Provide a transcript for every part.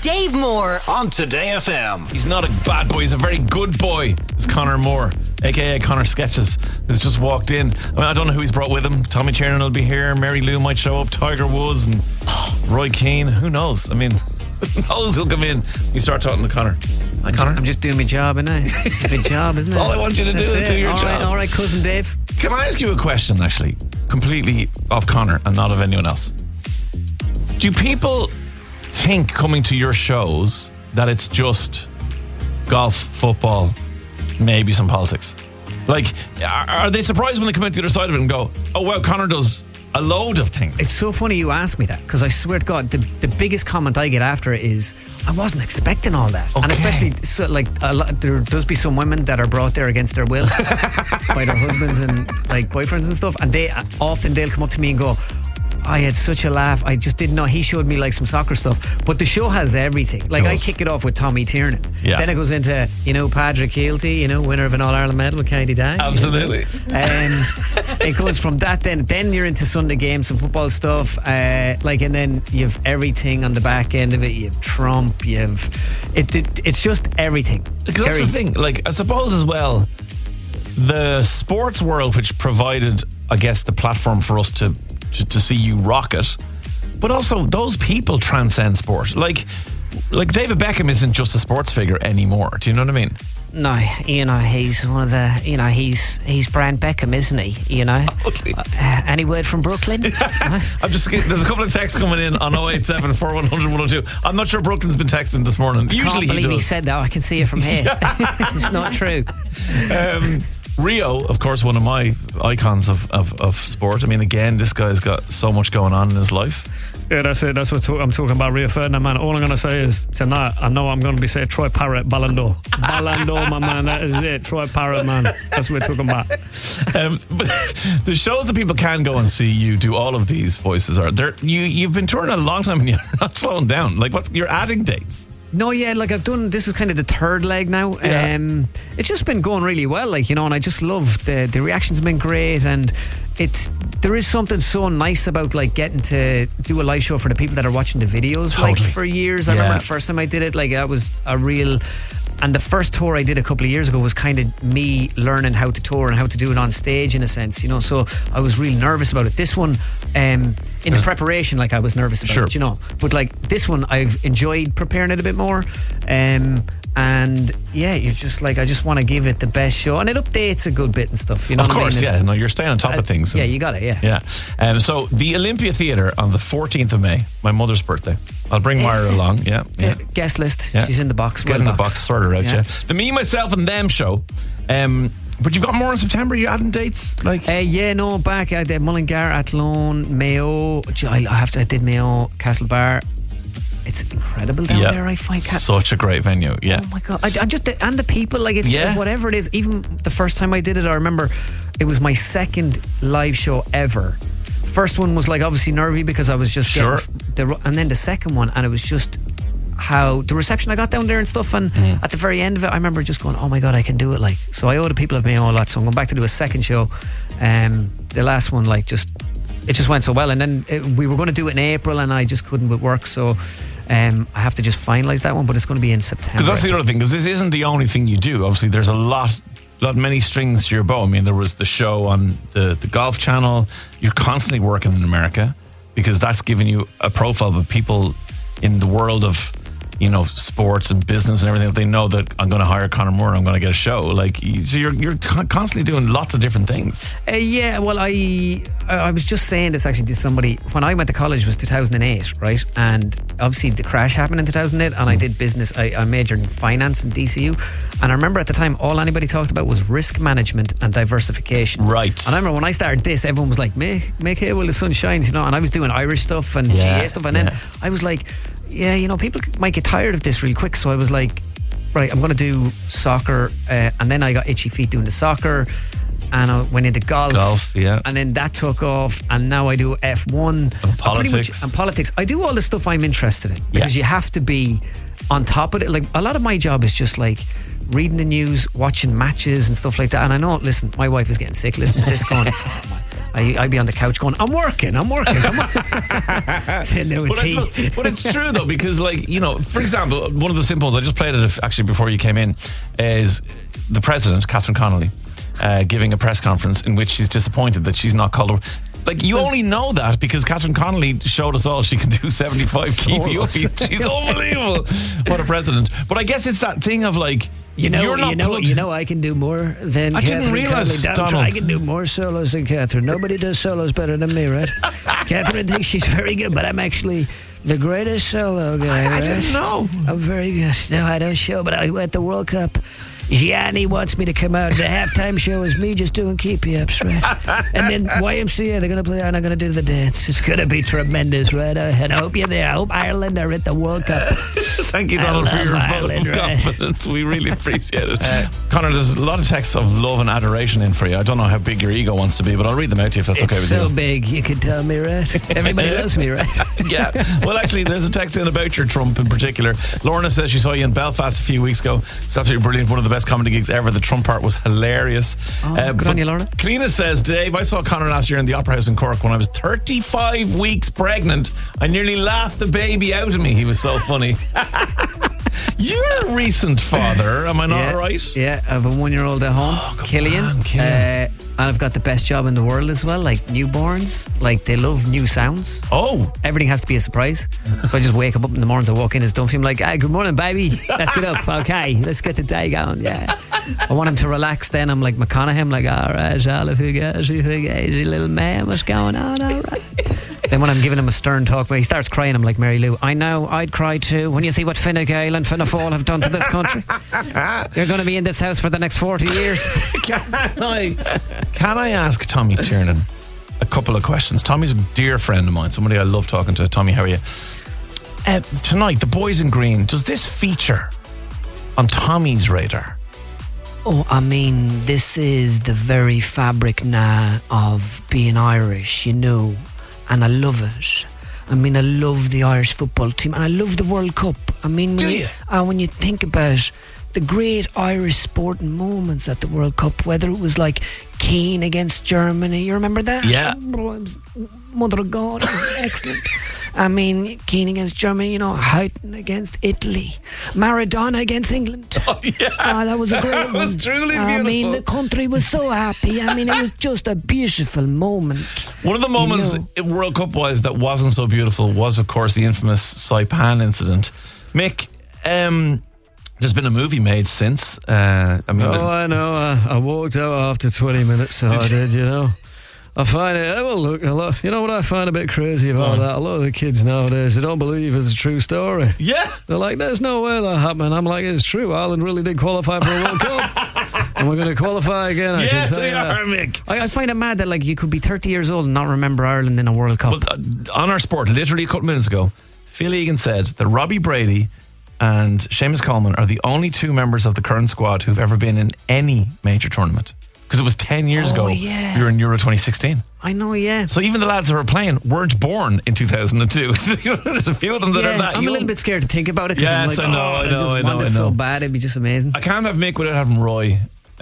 Dave Moore on Today FM. He's not a bad boy, he's a very good boy. It's Conor Moore, aka Conor Sketches, who's just walked in. I don't know who he's brought with him. Tommy Tiernan will be here, Mary Lou might show up, Tiger Woods and Roy Keane. Who knows? I mean, who knows who'll come in. You start talking to Conor. Hi, Conor. I'm just doing my job, innit? It's a big job, isn't it? All I want you to do is do your job. All right, cousin Dave. Can I ask you a question, actually, completely off Conor and not of anyone else? Do people think coming to your shows that it's just golf, football, maybe some politics? Like, are they surprised when they come out the other side of it and go, oh, well, Conor does a load of things? It's so funny you ask me that, because I swear to God, the biggest comment I get after it is, I wasn't expecting all that. Okay. And especially, there does be some women that are brought there against their will by their husbands and like boyfriends and stuff, and they'll come up to me and go, I had such a laugh. I just didn't know. He showed me like some soccer stuff. But the show has everything. Like, I kick it off with Tommy Tiernan. Yeah. Then it goes into, Padraig Keelty, winner of an All-Ireland medal with County Down. Absolutely. It goes from that then you're into Sunday games, some football stuff. And then you have everything on the back end of it. You have Trump. It's just everything. Because that's the thing. Like, I suppose as well, the sports world, which provided, I guess, the platform for us to see you rock it, but also those people transcend sport. Like David Beckham isn't just a sports figure anymore. Do you know what I mean? No, he's one of the, he's Brand Beckham, isn't he? Totally. Any word from Brooklyn? there's a couple of texts coming in on 087 4100 102. I'm not sure Brooklyn's been texting this morning. Usually I can't believe he does. He said that. I can see it from here. It's not true. Rio, of course, one of my icons of sport. I mean, again, this guy's got so much going on in his life. Yeah, that's it. That's what I'm talking about, Rio Ferdinand, man. All I'm going to say is tonight, I know I'm going to be saying Troy Parrott, Ballon d'Or. Ballon d'Or, my man. That is it. Troy Parrott, man. That's what we're talking about. But the shows that people can go and see you do all of these voices are there. You've been touring a long time and you're not slowing down. Like, you're adding dates? No, yeah, like I've done, this is kind of the third leg now. Yeah. It's just been going really well, and I just love the reactions have been great, and there is something so nice about like getting to do a live show for the people that are watching the videos. Totally. Like for years, I remember the first time I did it, like that was a real. And the first tour I did a couple of years ago was kind of me learning how to tour and how to do it on stage, in a sense, so I was really nervous about it. This one, in the preparation, like I was nervous about it, but like this one I've enjoyed preparing it a bit more, and yeah, you're just like, I just want to give it the best show, and it updates a good bit and stuff, Of course, yeah. No, you're staying on top of things. Yeah, you got it, yeah. Yeah. So the Olympia Theatre on the 14th of May, my mother's birthday. I'll bring Myra along. Yeah. Guest list. Yeah. She's in the box. Get in the box, sort her out. Yeah. The Me, Myself and Them show. But you've got more in September. You adding dates? Back. I did Mullingar, Athlone, Mayo. I did Mayo, Castlebar. It's incredible down there. I find such a great venue. Yeah. Oh my God. And the people, like, it's whatever it is. Even the first time I did it, I remember it was my second live show ever. First one was like obviously nervy because I was just and then the second one, and it was just how the reception I got down there and stuff, and at the very end of it I remember just going, oh my God, I can do it. Like, so I owe the people of Mayo a lot, so I'm going back to do a second show. The last one, like, it just went so well, and then we were going to do it in April and I just couldn't with work, so I have to just finalise that one, but it's going to be in September. Because that's the other thing, because this isn't the only thing you do. Obviously there's many strings to your bow. I mean, there was the show on the Golf Channel. You're constantly working in America because that's giving you a profile of people in the world of, sports and business and everything. They know that I'm going to hire Conor Moore and I'm going to get a show. Like, so you're constantly doing lots of different things. Well, I was just saying this actually to somebody. When I went to college was 2008, right? And obviously the crash happened in 2008, and I did business. I majored in finance in DCU, and I remember at the time all anybody talked about was risk management and diversification. Right. And I remember when I started this, everyone was like, make hay while the sun shines, and I was doing Irish stuff and GA stuff, and then I was like, people might get tired of this real quick, so I was like, right, I'm going to do soccer, and then I got itchy feet doing the soccer, and I went into golf, and then that took off, and now I do F1 and politics. And politics. I do all the stuff I'm interested in, because you have to be on top of it. Like, a lot of my job is just like reading the news, watching matches and stuff like that. And I know, listen, my wife is getting sick listening to this going, I'd be on the couch going, I'm working. Sitting there with tea. But it's true though, because like, you know, for example, one of the simple ones, I just played it actually before you came in, is the president, Catherine Connolly, giving a press conference in which she's disappointed that she's not called. Like, you only know that because Catherine Connolly showed us all she can do 75 kPOs. She's unbelievable. What a president. But I guess it's that thing of like, you know, I can do more than I Catherine. didn't realise, Donald. I can do more solos than Catherine. Nobody does solos better than me, right? Catherine thinks she's very good, but I'm actually the greatest solo guy. I didn't know. I'm very good. No, I don't show, but I went the World Cup. Gianni wants me to come out. The halftime show is me just doing keepy-ups, right? And then YMCA, they're going to play, and I'm going to do the dance. It's going to be tremendous, right? And I hope you're there. I hope Ireland are at the World Cup. Thank you, Donald, for your vote of confidence. We really appreciate it. Connor, there's a lot of texts of love and adoration in for you. I don't know how big your ego wants to be, but I'll read them out to you if that's okay with you. It's so big, you can tell me, right? Everybody loves me, right? Yeah. Well, actually, there's a text in about your Trump in particular. Lorna says she saw you in Belfast a few weeks ago. It's absolutely brilliant. One of the best comedy gigs ever. The Trump part was hilarious. Good on you, Lorna. Kalina says, Dave, I saw Connor last year in the Opera House in Cork when I was 35 weeks pregnant. I nearly laughed the baby out of me. He was so funny. You're a recent father, am I not right? Yeah, I have a 1-year-old at home, Killian. And I've got the best job in the world as well, like newborns. Like, they love new sounds. Oh. Everything has to be a surprise. So I just wake up in the mornings, I walk in as Dumphy, I'm like, hey, good morning, baby. Let's get up. Okay, let's get the day going. Yeah. I want him to relax then. I'm like McConaughey. I'm like, all right, Charlotte, fugazi, little man, what's going on? All right. Then when I'm giving him a stern talk, when he starts crying, I'm like, Mary Lou, I know, I'd cry too when you see what Fine Gael and Fianna Fáil have done to this country. You're going to be in this house for the next 40 years. Can I ask Tommy Tiernan a couple of questions? Tommy's a dear friend of mine, somebody I love talking to. Tommy, how are you? Tonight, The Boys in Green, does this feature on Tommy's radar? Oh, I mean, this is the very fabric now of being Irish, you know, and I love it. I mean, I love the Irish football team, and I love the World Cup. I mean, when you think about the great Irish sporting moments at the World Cup, whether it was like Keane against Germany, you remember that? Yeah. Mother of God, it was excellent. I mean, Keane against Germany, you know, Houghton against Italy, Maradona against England. Oh, yeah. That was a great one. That was truly beautiful. I mean, the country was so happy. I mean, it was just a beautiful moment. One of the moments World Cup-wise that wasn't so beautiful was, of course, the infamous Saipan incident. Mick, there's been a movie made since. I know. I walked out after 20 minutes, so I did, you know. I find it, well, look, a lot, you know what I find a bit crazy about that? A lot of the kids nowadays, they don't believe it's a true story. Yeah. They're like, there's no way that happened. I'm like, it's true. Ireland really did qualify for a World Cup. And we're going to qualify again. Yes, we are, Mick. I find it mad that, like, you could be 30 years old and not remember Ireland in a World Cup. Well, on our sport, literally a couple minutes ago, Phil Egan said that Robbie Brady and Seamus Coleman are the only two members of the current squad who've ever been in any major tournament. Because it was 10 years ago. Yeah. We were in Euro 2016. I know, yeah. So even the lads that were playing weren't born in 2002. There's a few of them that are that I'm young. a little bit scared to think about it. Yes, I'm like, I know. I want it so bad. It'd be just amazing. I can't have Mick without having Roy.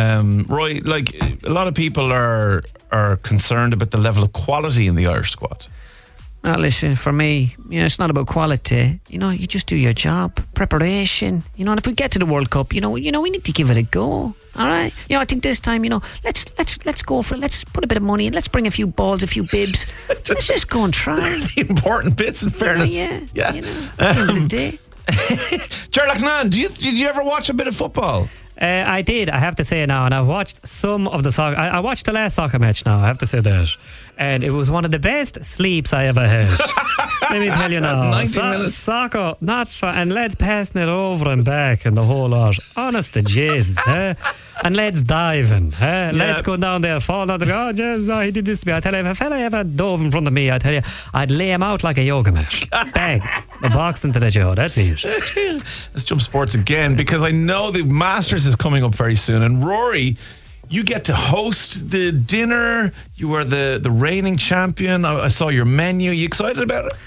Roy, like, a lot of people are concerned about the level of quality in the Irish squad. Now, listen, for me, you know, it's not about quality. You know, you just do your job, preparation. You know, and if we get to the World Cup, you know, we need to give it a go. All right, you know, I think this time, you know, let's go for it. Let's put a bit of money in. Let's bring a few balls, a few bibs. Let's just go and try. The important bits, in fairness. Yeah. You know, at the end of the day. Sherlock Nan, did you ever watch a bit of football? I did, I have to say now, and I've watched some of the soccer. I watched the last soccer match now, I have to say that. And it was one of the best sleeps I ever had. Let me tell you now. 90 minutes. Soccer, not fun. And lads passing it over and back and the whole lot. Honest to Jesus, And lads diving, lads going down there, falling on the ground. Oh, Jesus, he did this to me. I tell you, if a fella ever dove in front of me, I tell you, I'd lay him out like a yoga mat. Bang. The box into the jaw. That's it. Let's jump sports again, because I know the Masters is coming up very soon. And Rory, you get to host the dinner. You are the reigning champion. I saw your menu. You excited about it?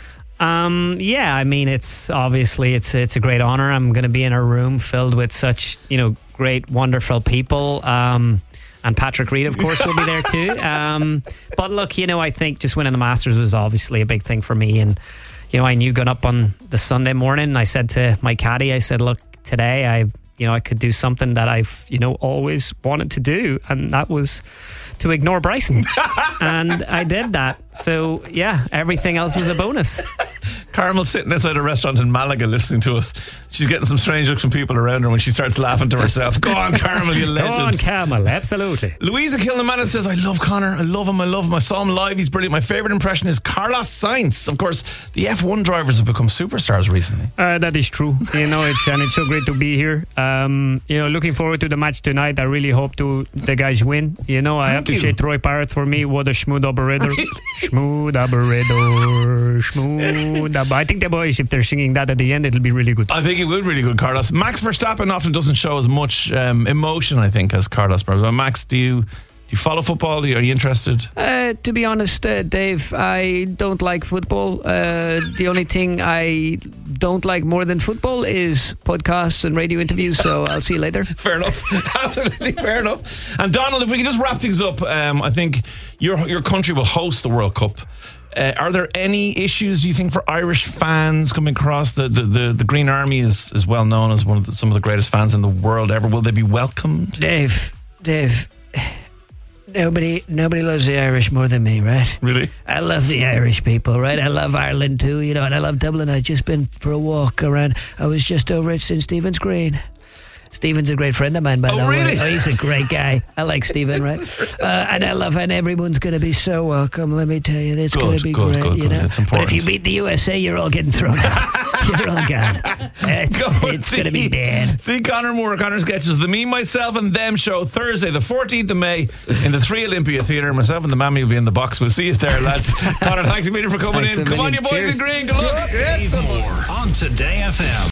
Yeah, I mean, it's obviously it's a great honor. I'm going to be in a room filled with such, you know, great, wonderful people. And Patrick Reed, of course, will be there too. But look, I think just winning the Masters was obviously a big thing for me. And, I knew going up on the Sunday morning, I said to my caddy, I said, look, today I could do something that I've, always wanted to do. And that was to ignore Bryson. And I did that. So, yeah, everything else was a bonus. Carmel's sitting outside a restaurant in Malaga listening to us. She's getting some strange looks from people around her when she starts laughing to herself. Go on, Carmel, you legend. Go on, Carmel, absolutely. Louisa Kilnaman says, I love Connor. I love him. I saw him live. He's brilliant. My favourite impression is Carlos Sainz. Of course, the F1 drivers have become superstars recently. That is true. It's so great to be here. Looking forward to the match tonight. I really hope the guys win. I appreciate Troy Parrott for me. What a schmood operator. Schmood operator. Schmood. I think the boys, if they're singing that at the end, it'll be really good. I think it will be really good, Carlos. Max Verstappen often doesn't show as much emotion, I think, as Carlos. Max, do you follow football? Are you interested? To be honest, Dave, I don't like football. The only thing I don't like more than football is podcasts and radio interviews, so I'll see you later. Fair enough. Absolutely fair enough. And Donald, if we can just wrap things up, I think your country will host the World Cup. Are there any issues, do you think, for Irish fans coming across? The Green Army is well known as some of the greatest fans in the world ever. Will they be welcomed? Dave, nobody loves the Irish more than me, right? Really? I love the Irish people, right? I love Ireland too, and I love Dublin. I've just been for a walk around. I was just over at St. Stephen's Green. Stephen's a great friend of mine, by the way. Really? Oh, he's a great guy. I like Stephen, right? And I love, and everyone's going to be so welcome. Let me tell you, it's going to be great. Good. It's important. But if you beat the USA, you're all getting thrown out. You're all gone. It's going to be bad. See Conor Moore, Conor Sketches, the Me, Myself and Them show Thursday, the 14th of May in the 3 Olympia Theatre. Myself and the Mammy will be in the box. We'll see you there, lads. Conor, thanks a million for coming in. Come on, you boys in green. Good luck. Dave Moore on Today FM.